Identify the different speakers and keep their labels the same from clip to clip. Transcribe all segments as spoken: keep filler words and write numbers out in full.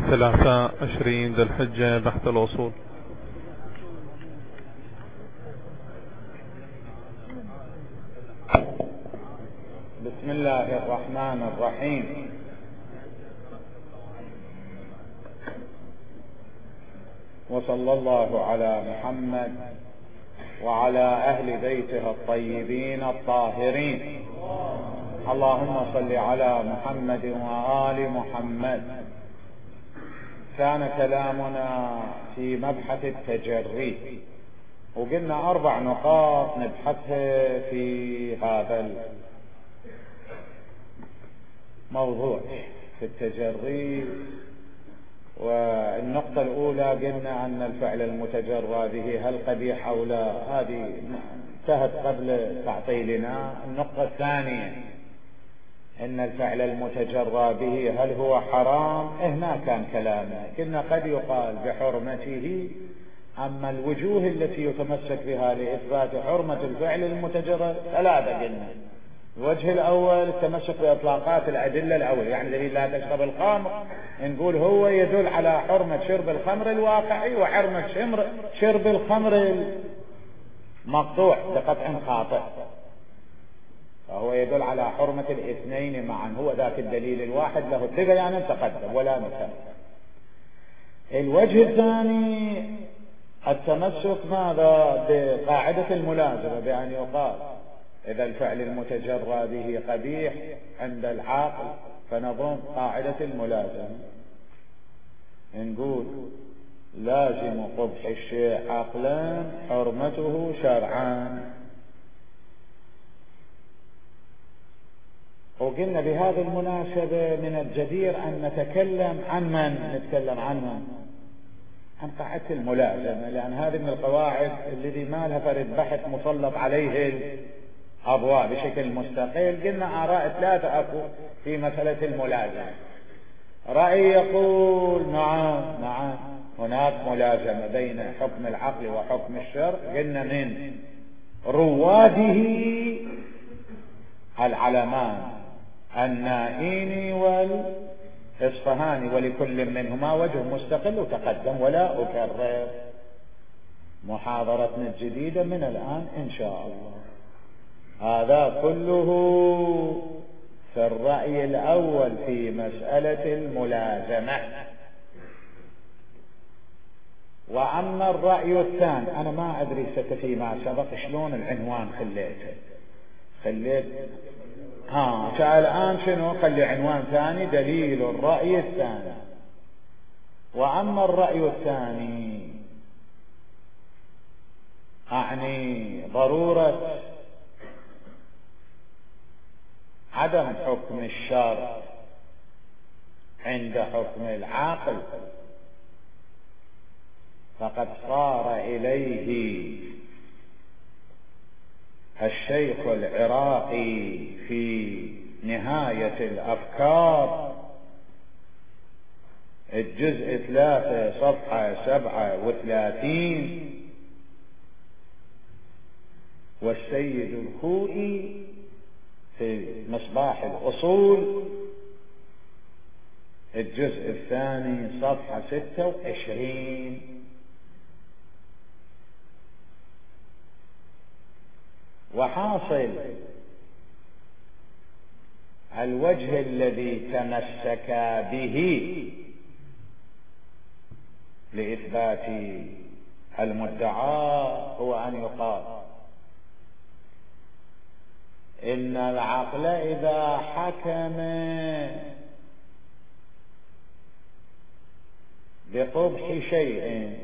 Speaker 1: ثلاثة عشرين ذي الحجة بحث الوصول.
Speaker 2: بسم الله الرحمن الرحيم. وصلى الله على محمد وعلى أهل بيته الطيبين الطاهرين. اللهم صل على محمد وآل محمد. كان كلامنا في مبحث التجري، وقلنا أربع نقاط نبحثها في هذا الموضوع في التجري. والنقطة الأولى قلنا أن الفعل المتجرى به هل قبيح أو لا، هذه انتهت قبل تعطيلنا. النقطة الثانية أن الفعل المتجرى به هل هو حرام، هنا كان كلامنا. قلنا قد يقال بحرمته، أما الوجوه التي يتمسك بها لإثبات حرمة الفعل المتجرى ثلاثة. قلنا الوجه الأول التمسك بإطلاقات الأدلة الأول، يعني دليل لا تشرب الخمر نقول هو يدل على حرمة شرب الخمر الواقعي وحرمة شرب الخمر المقطوع بقطع خاطئ، فهو يدل على حرمة الاثنين معا. هو ذاك الدليل الواحد له الثقة، يعني تقدم ولا مثال. الوجه الثاني التمسك ماذا بقاعدة الملازمة، بأن يقال إذا الفعل المتجرى به قبيح عند العاقل فنظم قاعدة الملازمة، نقول لازم قبح الشيء عقلا حرمته شرعا. وقلنا بهذه المناسبة من الجدير أن نتكلم عن من نتكلم عن من عن قاعدة الملازمة، لأن هذه من القواعد الذي ما لها فرد بحث مسلط عليه الأبواب بشكل مستقل. قلنا آراء ثلاثة أكو في مسألة الملازمة. رأي يقول نعم نعم هناك ملازمة بين حكم العقل وحكم الشرع. قلنا من رواده العلمان النائين والإصفهاني، ولكل منهما وجه مستقل وتقدم، ولا أكرر محاضرتنا الجديدة من الآن إن شاء الله. هذا كله في الرأي الأول في مسألة الملازمة. وأما الرأي الثاني أنا ما أدري ست فيما سبق شلون العنوان خليته خليت ها الآن شنو خلي عنوان ثاني دليل الرأي الثاني. وأما الرأي الثاني أعني ضرورة عدم حكم الشرع عند حكم العاقل، فقد صار إليه الشيخ العراقي في نهاية الأفكار الجزء ثلاثة صفحة سبعة وثلاثين، والسيد الخوئي في مصباح الأصول الجزء الثاني صفحة ستة وعشرين. وحاصل الوجه الذي تمسك به لإثبات المدعى هو أن يقال إن العقل إذا حكم بقبح شيء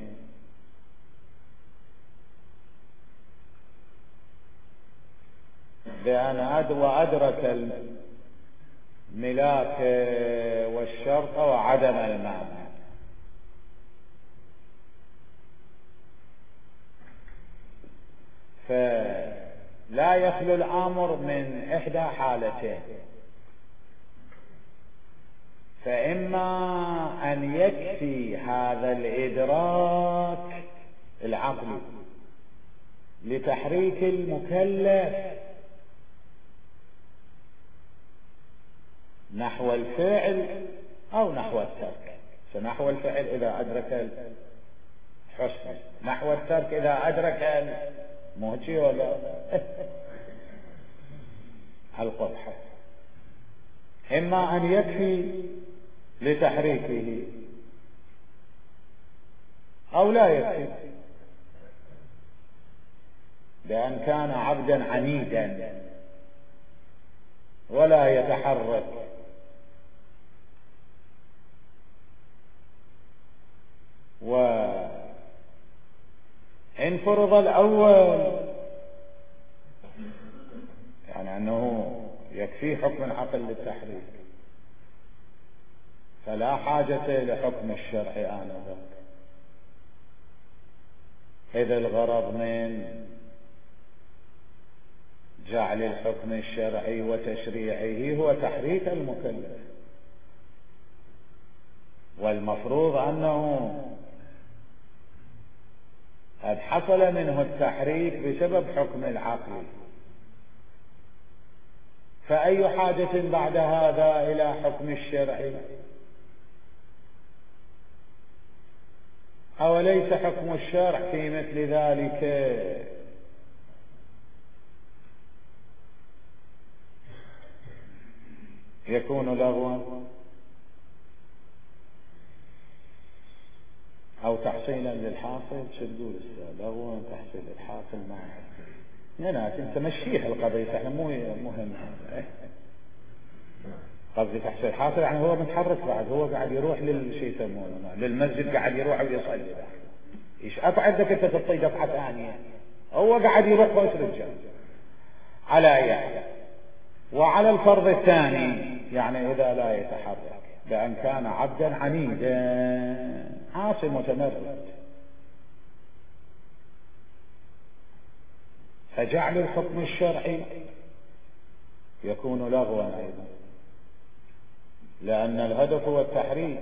Speaker 2: بأن أدرك الملاك والشرط وعدم المانع، فلا يخلو الأمر من إحدى حالتين: فإما أن يكفي هذا الإدراك العقلي لتحريك المكلف نحو الفعل أو نحو الترك، نحو الفعل إذا أدرك الحسن، نحو الترك إذا أدرك الموتي ولا القبح. إما أن يكفي لتحريكه أو لا يكفي، بأن كان عبدا عنيدا ولا يتحرك، وإن فرض الأول يعني أنه يكفي حكم العقل للتحريك فلا حاجة لحكم الشرع آنذاك، إذ الغرض من جعل الحكم الشرعي وتشريعه هو تحريك المكلف، والمفروض أنه قد حصل منه التحريك بسبب حكم العقل، فأي حاجة بعد هذا إلى حكم الشرع؟ أوليس حكم الشرع في مثل ذلك يكون لغوا أو تحصيلا للحاصل؟ شو تقول استاذ؟ لغوا تحصيل الحاصل ما هنا انت مشيها القضية، احنا مو مهم قصدي تحصيل الحاصل يعني هو متحرك بعد، هو قاعد يروح للشيء يسمونه للمسجد، قاعد يروح ويصلي، ايش افعل لك انت تطي دفعة ثانية؟ هو قاعد يروح خوش رجال على اي حال. وعلى الفرض الثاني يعني إذا لا يتحرك بأن كان عبدا عنيدا عاصي متمرد، فجعل الحكم الشرعي يكون لغوا أيضا، لأن الهدف هو التحريك،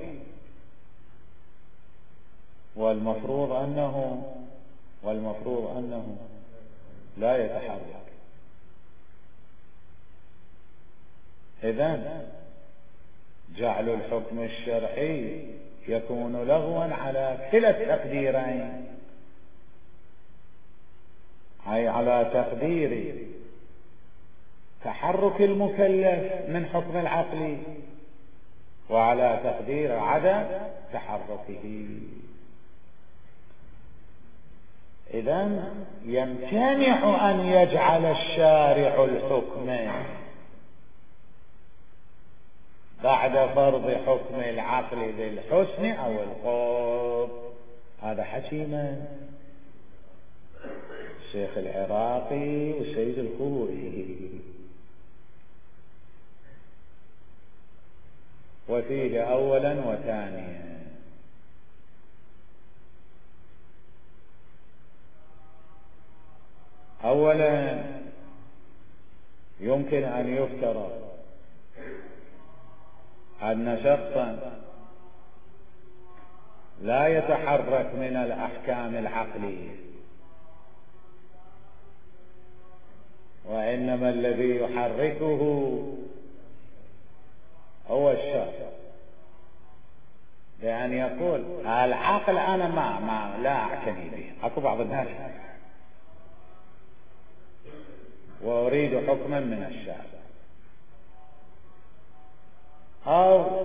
Speaker 2: والمفروض أنه والمفروض أنه لا يتحرك. إذن جعل الحكم الشرعي يكون لغوا على كلا التقديرين، أي على تقدير تحرك المكلف من حكم العقل، وعلى تقدير عدم تحركه. إذن يمتنع أن يجعل الشارع الحكم بعد فرض حكم العقل للحسن أو القبح. هذا حكيما الشيخ العراقي والسيد الخوئي، وفيه أولا وثانيا. أولا يمكن أن يفترض أن شخصا لا يتحرك من الأحكام العقلية، وإنما الذي يحركه هو الشرع، بأن يقول العقل أنا ما, ما لا أعتني به. أكو بعض الناس وأريد حكما من الشرع، أو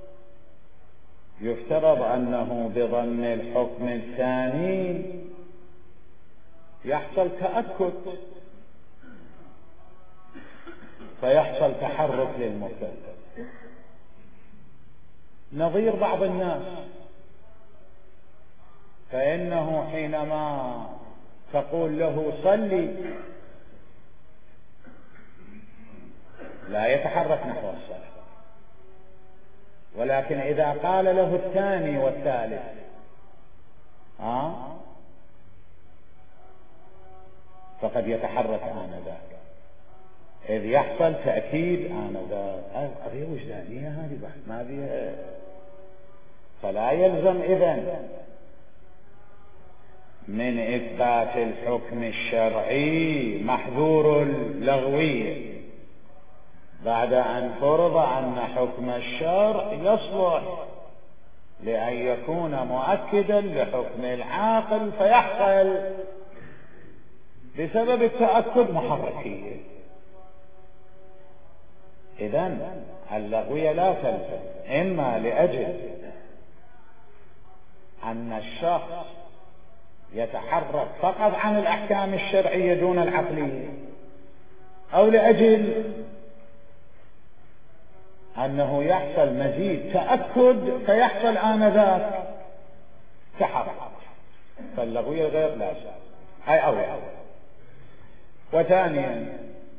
Speaker 2: يفترض أنه بضمن الحكم الثاني يحصل تأكد فيحصل تحرك للمكلف، نظير بعض الناس فإنه حينما تقول له صلي لا يتحرك نحو الصلاة، ولكن إذا قال له الثاني والثالث آه فقد يتحرك آنذاك، إذ يحصل تأكيد آنذاك. قضية وجدانية هذه بحث ما بيها، فلا يلزم إذن من إثبات الحكم الشرعي محذور اللغوية بعد أن فرض أن حكم الشرع يصلح لأن يكون مؤكدا لحكم العاقل فيحصل بسبب التأكد محركية. إذن اللغوية لا تلزم إما لأجل أن الشخص يتحرك فقط عن الأحكام الشرعية دون العقلية، أو لأجل أنه يحصل مزيد تأكد فيحصل آنذاك تحرك. فاللغوية غير لازم أي أول. وثانيا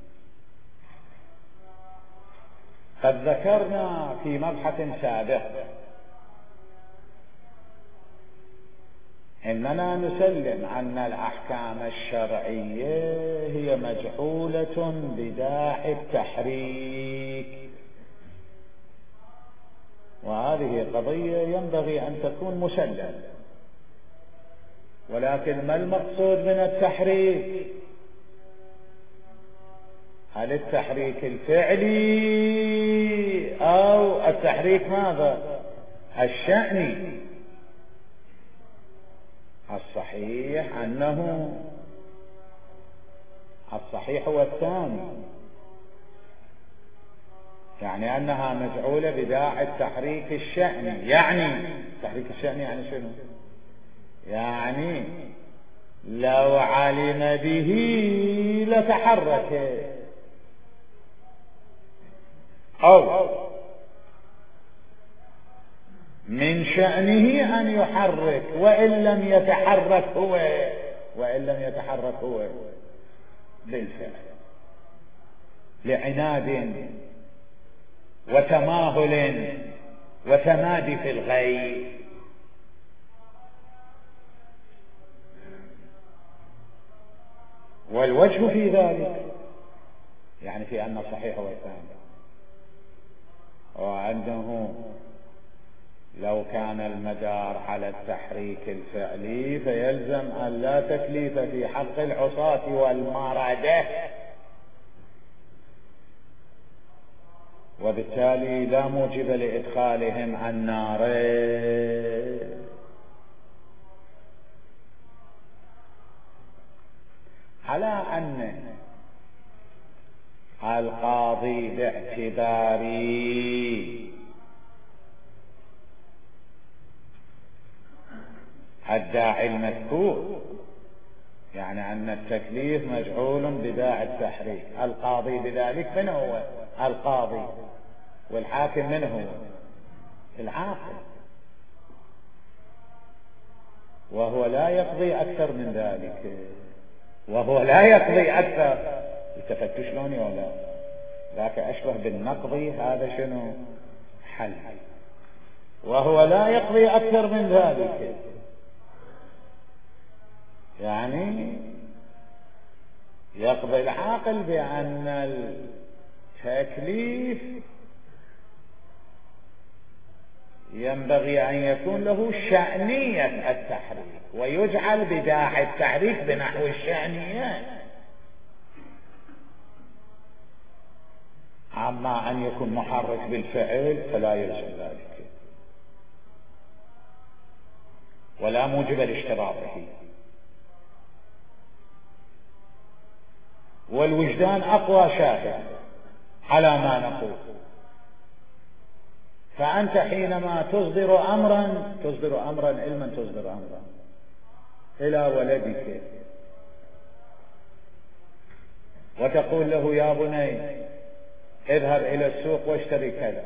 Speaker 2: قد ذكرنا في مبحث سابق إننا نسلم أن الأحكام الشرعية هي مجعولة بداعي التحريك، وهذه قضية ينبغي أن تكون مسلمة. ولكن ما المقصود من التحريك؟ هل التحريك الفعلي أو التحريك ماذا؟ الشأني؟ الصحيح أنه الصحيح هو الثاني، يعني أنها مجعولة بداعي التحريك الشأني. يعني التحريك الشأني يعني شنو؟ يعني لو علم به لتحرك، أو من شأنه أن يحرك وإن لم يتحرك هو وإن لم يتحرك هو بالفعل، لعناد وتماهل وتمادي في الغي. والوجه في ذلك يعني في أن الصحيح هو الثاني، وأنه لو كان المدار على التحريك الفعلي فيلزم أن لا تكليف في حق العصاة والمردة، وبالتالي لا موجب لإدخالهم النار. على أن القاضي باعتباري الداعي المذكور، يعني أن التكليف مجعول بداعي التحريك، القاضي بذلك من هو؟ القاضي. والحاكم من هو؟ العاقل، وهو لا يقضي أكثر من ذلك، وهو لا يقضي أكثر. التفتوا شلون ولا ذاك أشبه بالنقضي، هذا شنو؟ حل. وهو لا يقضي أكثر من ذلك، يعني يقضي العاقل بأن التكليف ينبغي أن يكون له شأنية التحريك، ويجعل بداعي التحريك بنحو الشأنيات. أما أن يكون محرك بالفعل فلا يلزم ذلك، ولا موجب لاشتراطه. والوجدان أقوى شاهد على ما نقول. فأنت حينما تصدر أمرا تصدر أمرا علما تصدر أمرا إلى ولدك وتقول له يا بني اذهب إلى السوق واشتري كذا،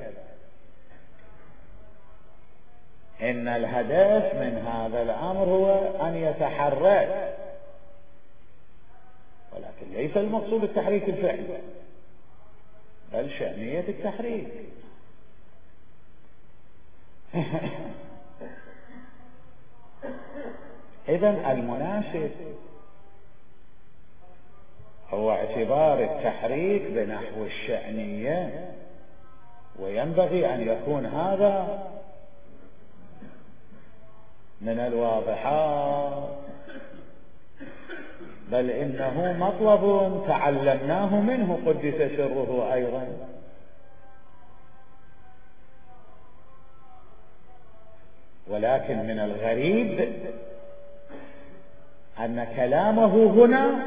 Speaker 2: إن الهدف من هذا الأمر هو أن يتحرك، ولكن ليس المقصود التحريك الفعلي بل شأنية التحريك. إذن المناسب هو اعتبار التحريك بنحو الشأنية، وينبغي أن يكون هذا من الواضحات، بل إنه مطلب تعلمناه منه قدس سره أيضا. ولكن من الغريب أن كلامه هنا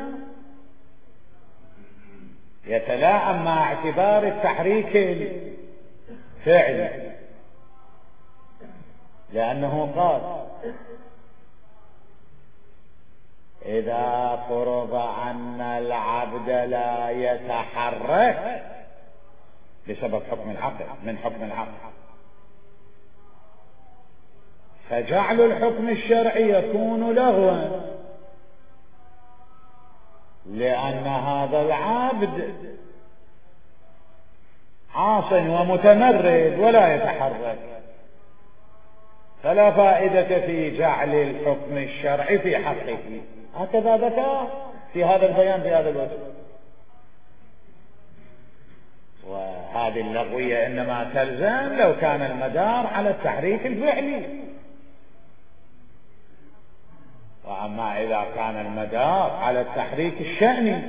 Speaker 2: يتلائم مع اعتبار التحريك الفعلي، لأنه قال إذا فرض أن العبد لا يتحرك بسبب حكم العقل من حكم العقل، فجعل الحكم الشرعي يكون لغوا، لأن هذا العبد عاص ومتمرد ولا يتحرك، فلا فائدة في جعل الحكم الشرعي في حقه. هكذا ذكر في هذا البيان بهذا الوجه. وهذه اللغوية إنما تلزم لو كان المدار على التحريك الفعلي، وأما إذا كان المدار على التحريك الشأني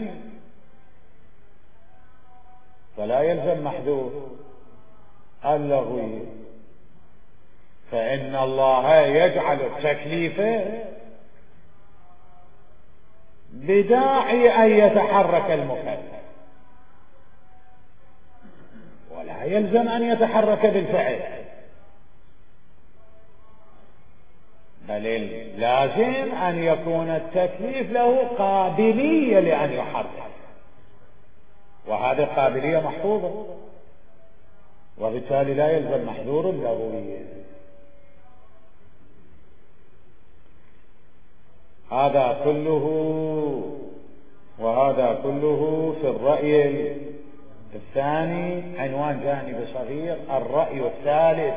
Speaker 2: فلا يلزم محذور اللغوي، فإن الله يجعل التكليف بداعي أن يتحرك المكلف، ولا يلزم أن يتحرك بالفعل، بل لازم أن يكون التكليف له قابلية لأن يحرك، وهذه القابلية محفوظة، وبالتالي لا يلزم محذور اللغوي. هذا كله وهذا كله في الرأي الثاني، عنوان جانبي صغير. الرأي الثالث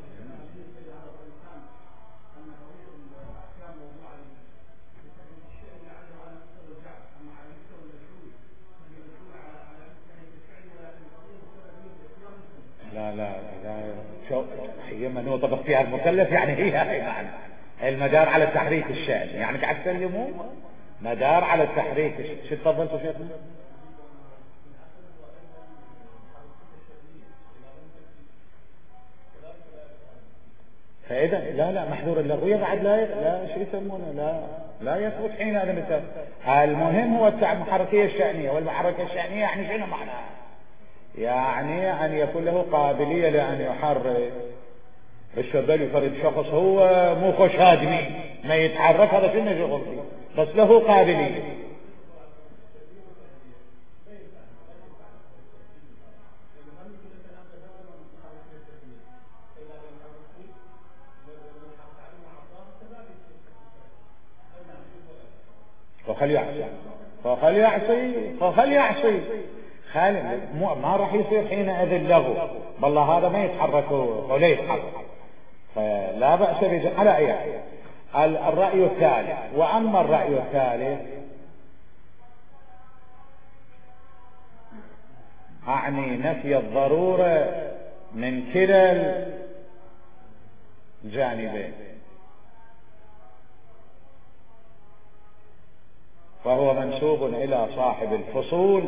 Speaker 2: لا لا لا شو هي منوطة باختيار المكلف، يعني هي هي معنى المدار على التحريك الشأني، يعني قاعد تسلموا مدار على التحريك. شو تفضلتوا شيخنا؟ فإذا لا لا محذور اللغوية بعد لا لا شو يسمونه لا لا يثبت حين هذا مثال. المهم هو المحركية الشأنية، والمحركة الشأنية يعني شنو معناها؟ يعني أن يكون له قابلية لأن يحرك. الشباب يفرد شخص هو مو خوش هاجمي ما يتحرك، هذا شنو شغل فيه، بس له قابلية. فخل يعصي فخل يعصي فخل يعصي خالي ما راح يصير حينئذ اللغو، بالله هذا ما يتحرك ولا يتحرك، فلا بأس بجمع على أي حال. الرأي الثالث. وأما الرأي الثالث أعني نفي الضرورة من كلا الجانبين، فهو منسوب إلى صاحب الفصول،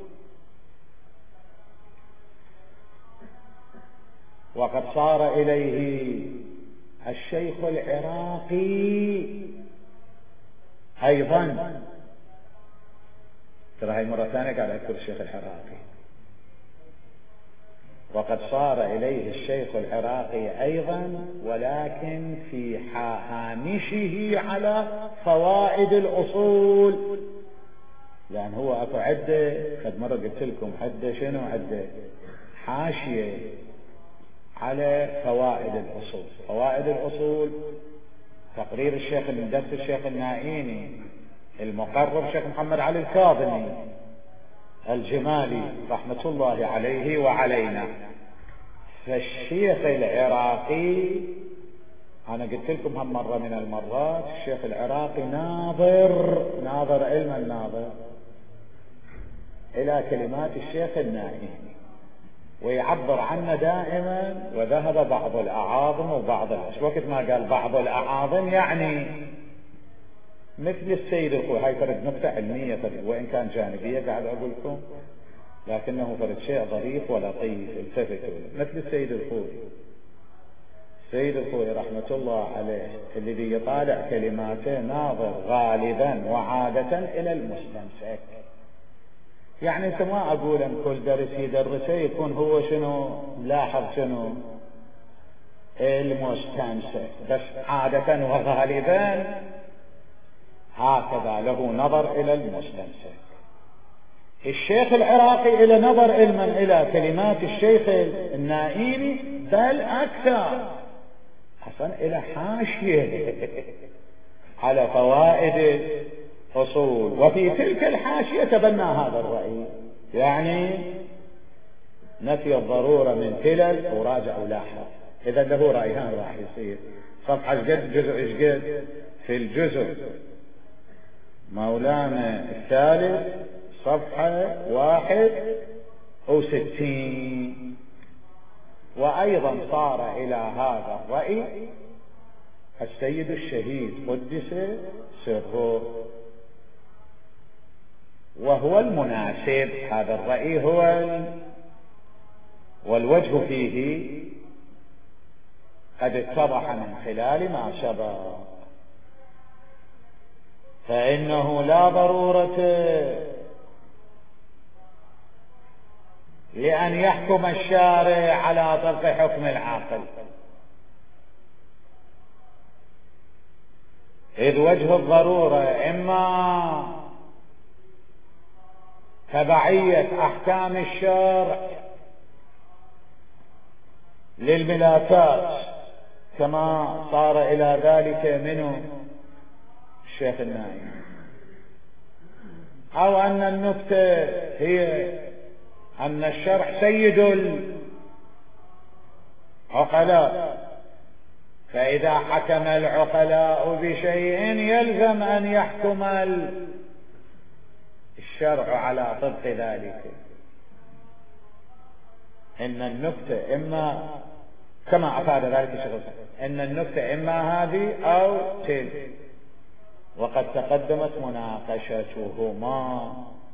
Speaker 2: وقد صار إليه الشيخ العراقي أيضا. ترى هاي مرة ثانية قاعد أذكر الشيخ العراقي. وقد صار إليه الشيخ العراقي أيضا، ولكن في هامشه على فوائد الأصول، لأن هو أكو عدة قد مرة قلت لكم عدة شنو عدة حاشية على فوائد الأصول. فوائد الأصول تقرير الشيخ من درس الشيخ النائيني، المقرر الشيخ محمد علي الكاظمي الجمالي رحمة الله عليه وعلينا. فالشيخ العراقي أنا قلت لكم هم مرة من المرات الشيخ العراقي ناظر ناظر علم الناظر إلى كلمات الشيخ النائي، ويعبر عنه دائما. وذهب بعض الأعاظم وبعض وقت ما قال بعض الأعاظم يعني مثل السيد الخوي. هاي فرد نقطة علمية فرد وإن كان جانبية قاعد أقول لكم، لكنه فرد شيء ظريف ولطيف التفت. مثل السيد الخوي. سيد الخوئي رحمة الله عليه الذي يطالع كلماته ناظر غالبا وعادة إلى المستمسك. يعني انت ما اقول ان كل درس يدرسه يكون هو شنو لاحظ شنو المستمسك، بس عادة وغالبا هكذا له نظر الى المستمسك. الشيخ العراقي الى نظر علما الى كلمات الشيخ النائمي، بل اكثر اصلا الى حاشية على فوائد أصول، وفي تلك الحاشية تبنى هذا الرأي، يعني نفي الضرورة من تلل وراجع ولاحظ. إذا له رأيان راح يصير صفحة قد جزء إيش قد في الجزء مولانا الثالث صفحة واحد وستين. وأيضا صار إلى هذا الرأي السيد الشهيد قدس سره، وهو المناسب. هذا الرأي هو والوجه فيه قد اتضح من خلال ما سبق، فإنه لا ضرورة لأن يحكم الشارع على طبق حكم العاقل، إذ وجه الضرورة إما تبعية أحكام الشرع للملاكات كما صار إلى ذلك منه الشيخ النائم، أو أن النكتة هي أن الشرع سيد العقلاء، فإذا حكم العقلاء بشيء يلزم أن يحكم الشرع على طبق ذلك. إن النكتة إما كما أفاد ذلك الشيخ إن النكتة إما هذه أو تلك، وقد تقدمت مناقشتهما.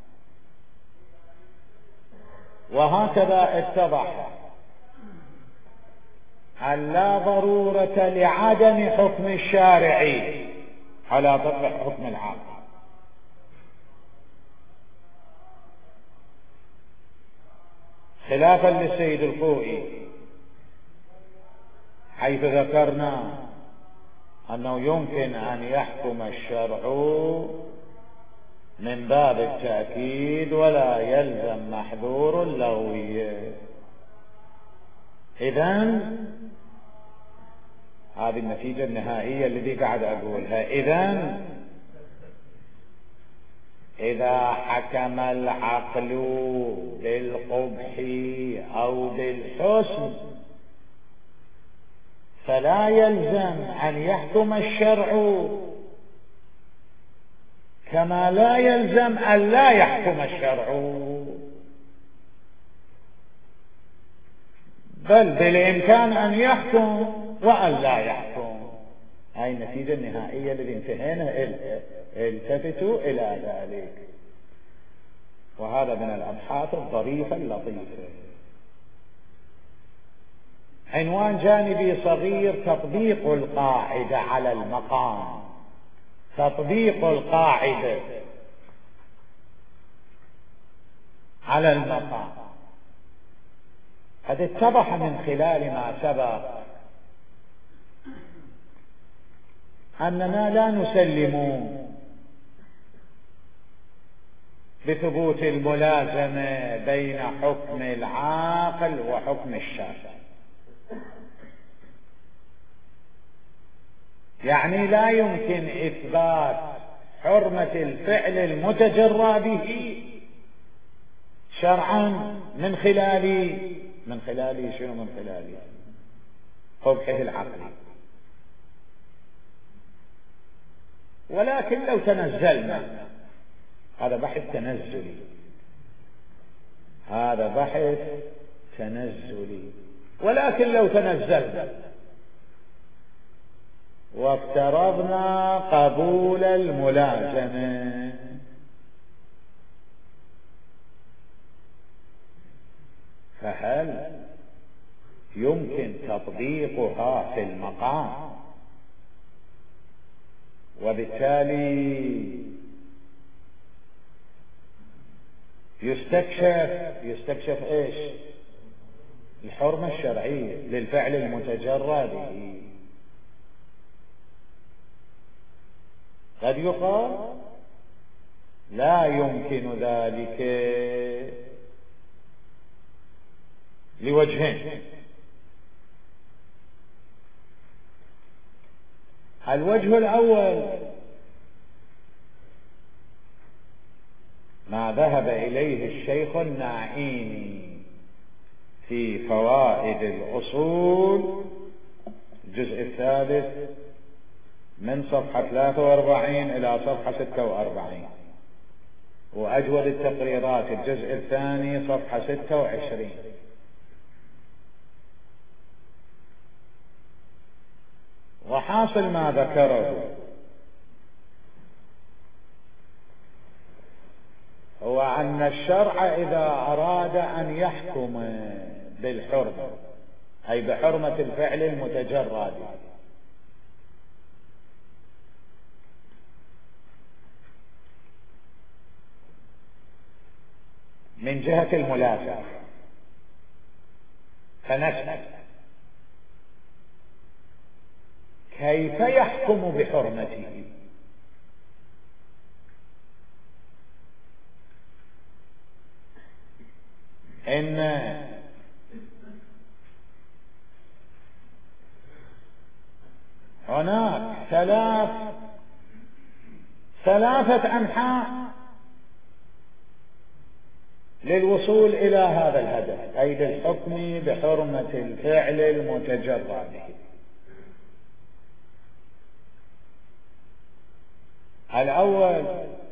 Speaker 2: وهكذا اتضح أن لا ضرورة لعدم حكم الشارع على طبق حكم العاقل، خلافا للسيد الخوئي حيث ذكرنا أنه يمكن أن يحكم الشرع من باب التأكيد ولا يلزم محذور لغوي. إذن هذه النتيجة النهائية التي قاعد أقولها. إذن إذا حكم العقل بالقبح أو بالحسن فلا يلزم أن يحكم الشرع، كما لا يلزم أن لا يحكم الشرع، بل بالإمكان أن يحكم وأن لا يحكم. هاي النتيجة النهائية التي انتهينا التفتوا إلى ذلك. وهذا من الأبحاث الظريفة اللطيفة. عنوان جانبي صغير: تطبيق القاعدة على المقام. تطبيق القاعدة على المقام. قد اتضح من خلال ما سبق أننا لا نسلم بثبوت الملازمة بين حكم العاقل وحكم الشارع. يعني لا يمكن إثبات حرمة الفعل المتجرى به شرعا من خلال من خلال شنو من خلال قبحه العقل. ولكن لو تنزلنا، هذا بحث تنزلي، هذا بحث تنزلي ولكن لو تنزلنا وافترضنا قبول الملازمة، فهل يمكن تطبيقها في المقام، وبالتالي يستكشف يستكشف ايش؟ الحرمة الشرعية للفعل المتجرد. قد يقال لا يمكن ذلك لوجهين. الوجه الأول ما ذهب إليه الشيخ النعيمي في فوائد الأصول الجزء الثالث من صفحة ثلاثة وأربعين إلى صفحة ستة وأربعين، وأجود التقريرات الجزء الثاني صفحة ستة وعشرين. وحاصل ما ذكره هو أن الشرع إذا أراد أن يحكم بالحرمة، أي بحرمة الفعل المتجرد، من جهة الملازمة، فنسأل كيف يحكم بحرمته؟ إن هناك ثلاث ثلاثة أنحاء للوصول إلى هذا الهدف، أي للحكم بحرمة الفعل المتجرد. الأول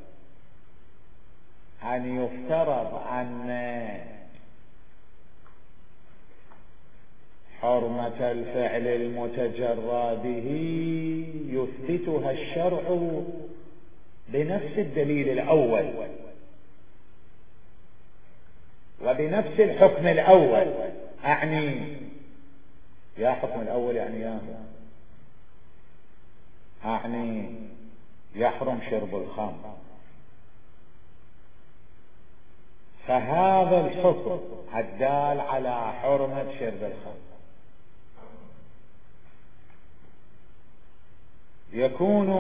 Speaker 2: أن يفترض أن حرمة الفعل المتجرد يثبتها الشرع بنفس الدليل الأول وبنفس الحكم الأول. أعني يا حكم الأول يعني يا أعني يحرم شرب الخمر، فهذا الحكم الدال على حرمة شرب الخمر يكون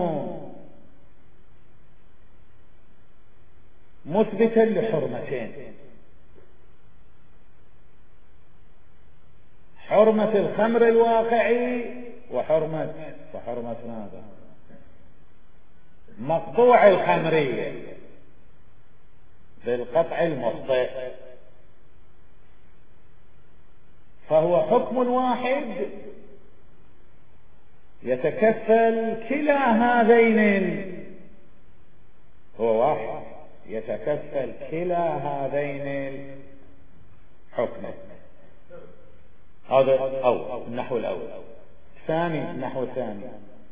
Speaker 2: مثبتا لحرمتين: حرمة الخمر الواقعي وحرمة وحرمة ماذا؟ مقطوع الخمرية بالقطع المخطئ. فهو حكم واحد يتكفل كلا هذين، هو واحد يتكفل كلا هذين الحكمين. هذا أول النحو الأول. ثاني النحو الثاني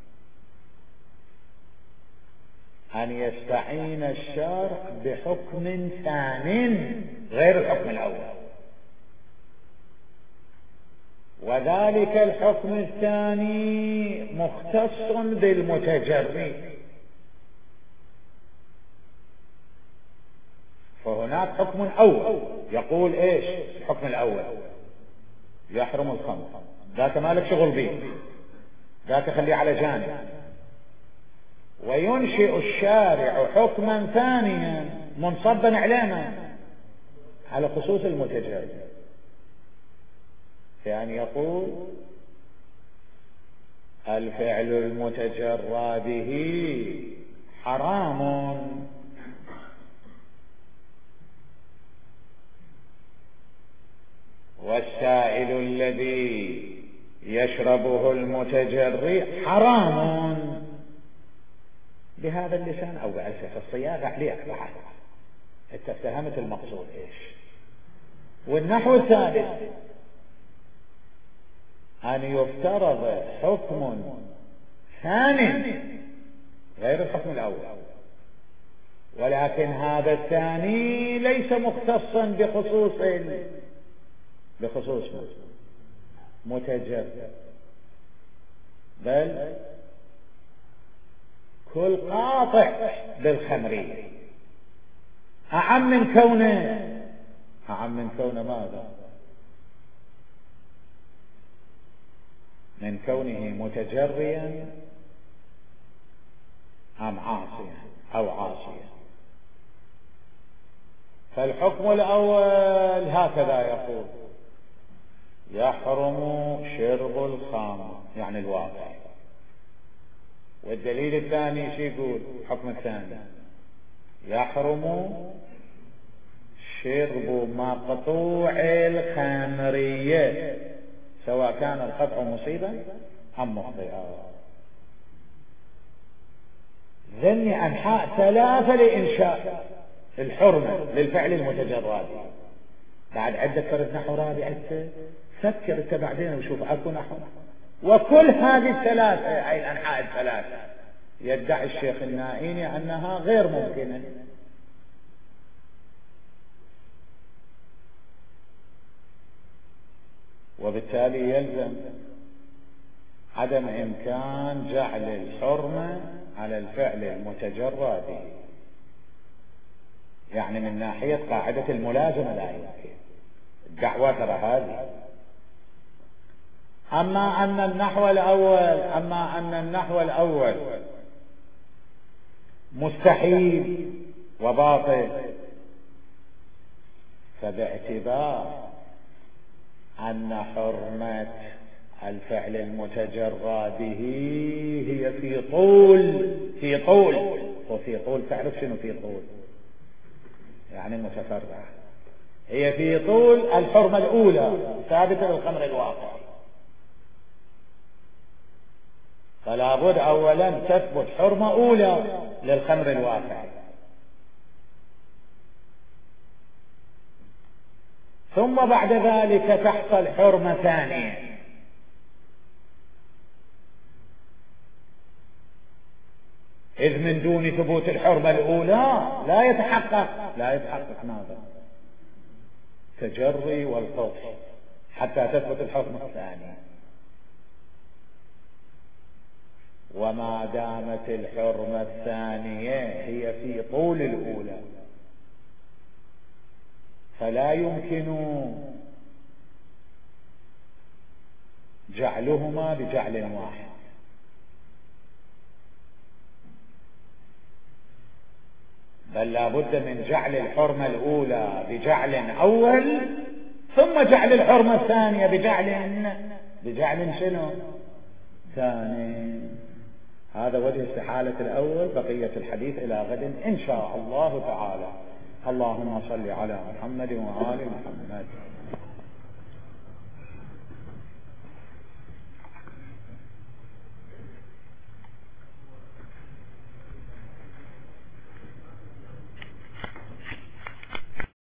Speaker 2: أن يستعين الشارع بحكم ثاني غير الحكم الأول، وذلك الحكم الثاني مختص بالمتجرد. فهناك حكم أول يقول إيش؟ الحكم الأول يحرم الخمر، ذاك مالك شغل به، ذاك خليه على جانب. وينشئ الشارع حكما ثانيا منصبا علينا على خصوص المتجرد، يعني يقول الفعل المتجرد حرام والسائل الذي يشربه المتجرد حرام، بهذا اللسان أو بألسفة الصياغة عليك بعد انت افتهمت المقصود ايش. والنحو الثالث أن يفترض حكم ثاني غير الحكم الأول، ولكن هذا الثاني ليس مختصا بخصوص بخصوص متجرد، بل كل قاطع بالخمرية أعم من كونه أعم من كونه ماذا؟ من كونه متجريا أم عاصيا أو عاصيا. فالحكم الأول هكذا يقول: يحرم شرب الخمر، يعني الواقع. والدليل الثاني شو يقول؟ الحكم الثاني: يحرم شرب مقطوع الخمرية، سواء كان القطع مصيبا أم مخطئا. ذني أنحاء ثلاثة لإنشاء الحرمة للفعل المتجرد. بعد عدة فرد نحو رابع، فكر انت بعدين وشوف اكو نحو. وكل هذه الثلاثة أي الأنحاء الثلاثة يدعي الشيخ النائيني أنها غير ممكنة. وبالتالي يلزم عدم إمكان جعل الحرمة على الفعل المتجرد، يعني من ناحية قاعدة الملازمة لا يمكن. الدعوة ترى هذه. أما أن النحو الأول أما أن النحو الأول مستحيل وباطل، فباعتبار أن حرمة الفعل المتجرد هي في طول في طول وفي طول تعرف شنو في طول؟ يعني متفرع. هي في طول الحرمة الأولى ثابتة للخمر الواقع، فلا بد أولا تثبت حرمة أولى للخمر الواقع، ثم بعد ذلك تحصل حرمة ثانية. إذ من دون ثبوت الحرمة الأولى لا يتحقق لا يتحقق ماذا؟ تجري والقطع حتى تثبت الحرمة الثانية. وما دامت الحرمة الثانية هي في طول الأولى، فلا يمكن جعلهما بجعل واحد، بل لا بد من جعل الحرمة الأولى بجعل أول، ثم جعل الحرمة الثانية بجعل بجعل شنو؟ ثاني. هذا وجه استحالة الأول. بقية الحديث إلى غد إن شاء الله تعالى. اللهم صل على محمد وآل محمد.